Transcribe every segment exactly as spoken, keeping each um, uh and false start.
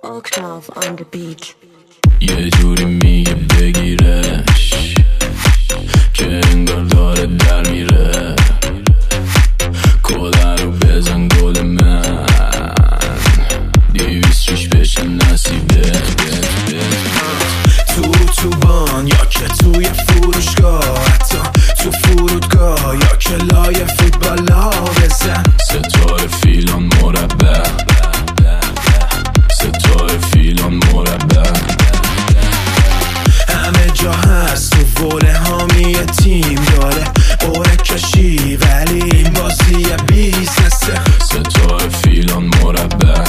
Octave on the beat. یه جوری میگه بگیرش که انگار داره در میره. کده رو بزن گل من دیویست ریش بشه نصیبت. تو تو بان یا که توی فروشگاه، حتی تو فرودگاه یا که لای فوتبالا بزن. ستاره فیلان مربع، ستاره فیلان مربع. همه جا هست تو وله هامی تیم داره باره کشی، ولی این بازی بیزنسه. ستاره فیلان مربع،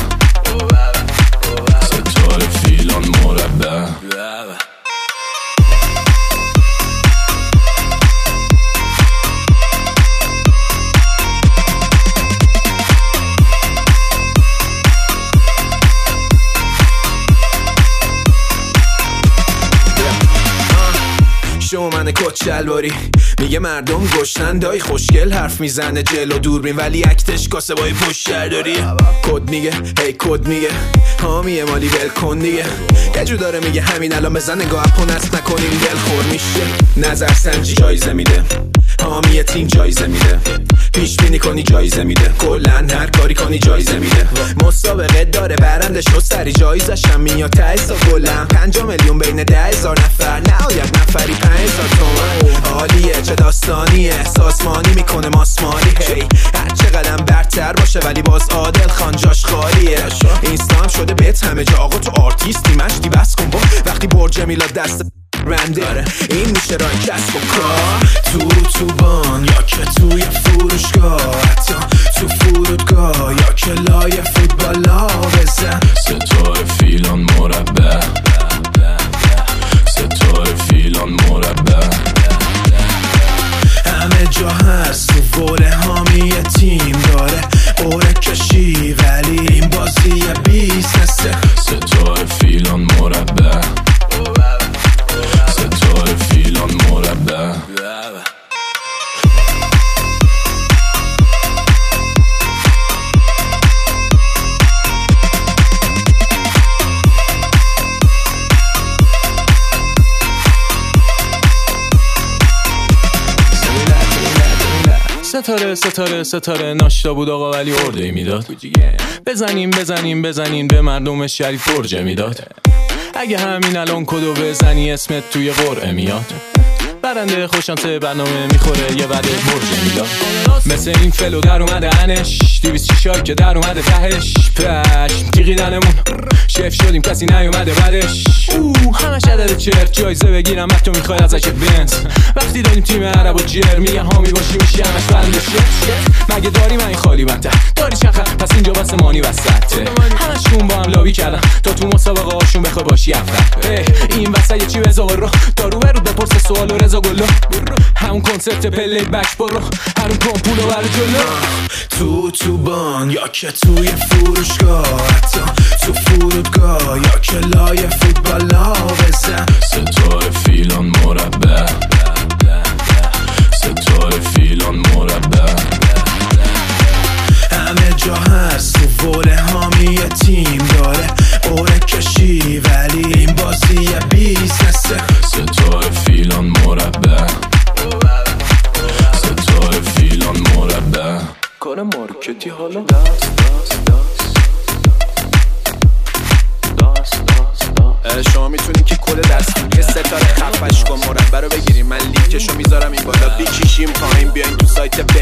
ستاره فیلان مربع. شومن کچلواری میگه مردم گشنن، دای خوشگل حرف میزنه جلو دوربین، ولی اکتش کاسه بای پشت داری. کد میگه هی کد میگه حامیه مالی ول کن دیگه. یه جو داره میگه همین الان بزن نگاه اپو نست نکنیم دل خور میشه. نظر سنجی جایزه میده، حامی تیم جایزه میده، پیش بینی کنی جایزه میده، کلن هر کاری کنی جایزه میده. مسابقه داره برنده شد سری جایزش هم میاد ته سا گلم. پنجا میلیون بین ده هزار نفر، نهایت نفری پنج هزار تومن. عالیه چه داستانیه، سازمانی میکنه ماسمالی. هی هر چه قدم برتر باشه ولی باز عادل خان جاش خالیه. اینستا هم شده بهت همه جا، آقا تو آرتیستی مشتی بس کن با وقتی برج میلاد دست رنده. این میشه رای کسب و کار تو تو بان یا که توی فروشگاه، حتی تو فرودگاه یا که لای فوتبالا بزن. ستاره فیلان مربع، ستاره فیلان مربع. همه جا هست تو وله هامی تیم داره باره کشی، ولی این بازی بیزنسه. ستاره فیلان مربع، ستاره فیلان مربع. ستاره ستاره ستاره ناشتا بود آقا ولی ارده میداد. بزنیم بزنیم بزنیم به مردم شریف فرجه میداد. اگه همین الان کدو بزنی اسمت توی قرعه میاد. برنده خوشانسه برنامه میخوره یه وعده برج میداد. مثل این فلو در اومده انش دیویست شیشار که در اومده تهش. پشم تیغیدنمون شف شدیم کسی نیومده بعدش. اوه همش عدد چرت جایزه بگیرم بعد تو میخوای ازش بنز. وقتی داریم تیم عرب و جر میگه حامی باشی میشه همش برنده شف. مگه داری من این خالی بنده داری چخه پس اینجا واسه مانی وسطه. همشون با هم لابی کردن تا تو مسابقه هاشون بخوای باشی اول. این وسط یه چی بزا رو دارو برو بپرس سوال و رضا گلو. همون کنسپت پلی بک برو هرون کن پولو برو جلو. تو تو بان یا که توی فروشگاه، حتی تو فرودگاه یا که لای فوتبالا بزن. ستاره فیلان مربع، ستاره فیلان مربع. همه جا هست تو وله هامی تیم داره باره کشی، ولی این بازی بیزنسه. ستاره فیلان مربع، ستاره فیلان مربع. کار مارکتی حالا شما میتونین که کل دستگیری ستاره خفش کن مربع رو بگیریم. من لینکشو میذارم این بالا، بیکشیم پایین بیاین تو سایت